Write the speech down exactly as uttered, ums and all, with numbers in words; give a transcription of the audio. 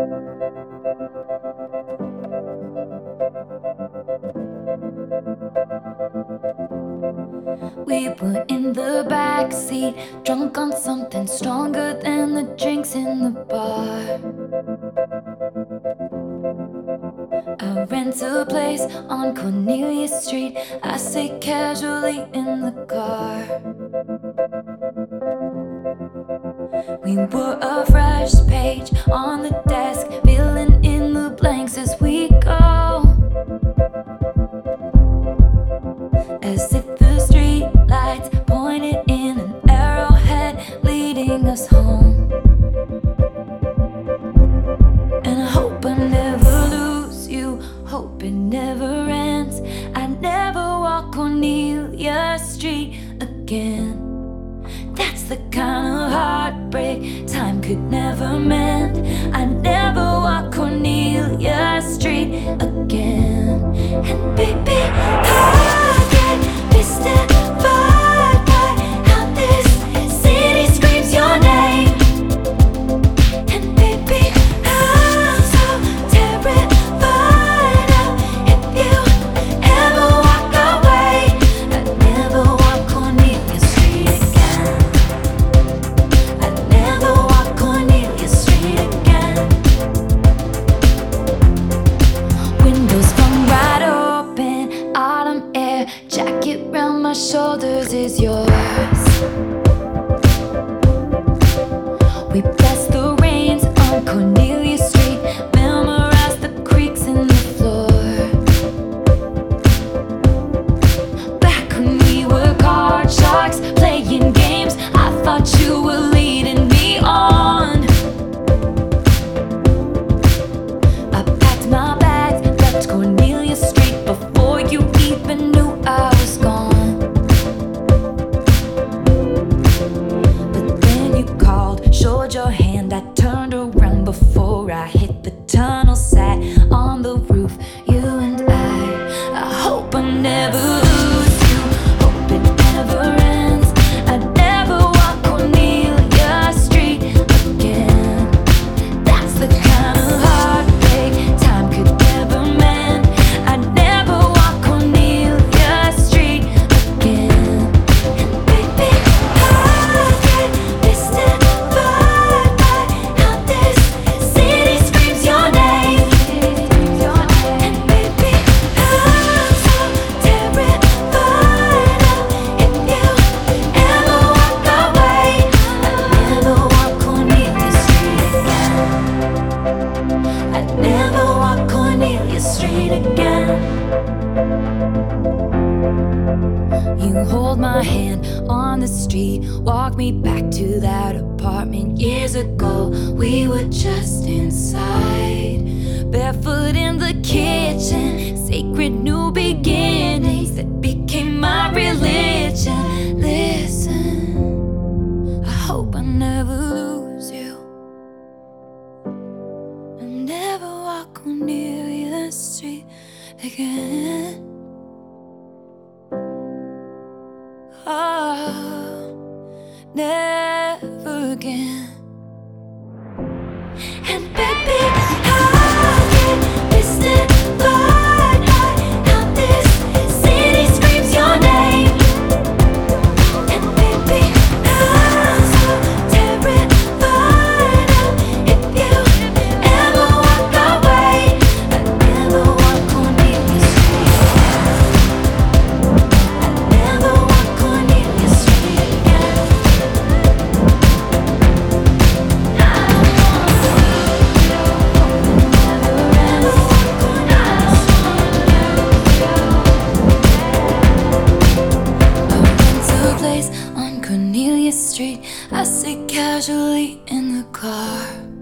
We were in the backseat, drunk on something stronger than the drinks in the bar. I rent a place on Cornelia Street. I sit casually in the car. We were a fresh page on the desk, filling in the blanks as we go, as if the street lights pointed in an arrowhead leading us home. And I hope I never lose you, hope it never ends. I never walk Cornelia Street again. That's the kind of heartbreak time could never mend. I never walk Cornelia Street again. And baby, I get mystified by how this city screams your name. And baby, I'm so terrified of if you ever walk away. I'd never walk Cornelia Street again. I'd never walk Cornelia Street again. Windows flung wide open, autumn air, jacket round my shoulders is yours. We bless the rains on Cornelia Street, memorize the creaks in the floor. Back when we were card sharks, playing games, I thought you were leading me on. I packed my bags, left Cornelia Street before you even knew I was gone. But then you called, showed your hand, I turned around before I hit the tunnel, sat on the roof, you and I. I hope I never lose you, hope it never ends. I never walk Cornelia Street again. That's the kind of heartbreak time could never mend. I never walk Cornelia Street again. And baby, I get mystified by how this city screams your name. And baby, I'm so terrified of if you ever walk away. I'd never walk Cornelia Street again. I'd never walk Cornelia Street again. You hold my hand on the street, walk me back to that apartment years ago. We were just inside, barefoot in the kitchen, sacred new beginnings that became my religion. Listen, I hope I never lose you, I never walk Cornelia Street again. Oh, never again. And baby, I get mystified by how this city screams your name. And baby, I'm so terrified of if you ever walk away. I'd never walk Cornelia Street again. I'd never walk Cornelia Street again. On Cornelia Street, I sit casually in the car.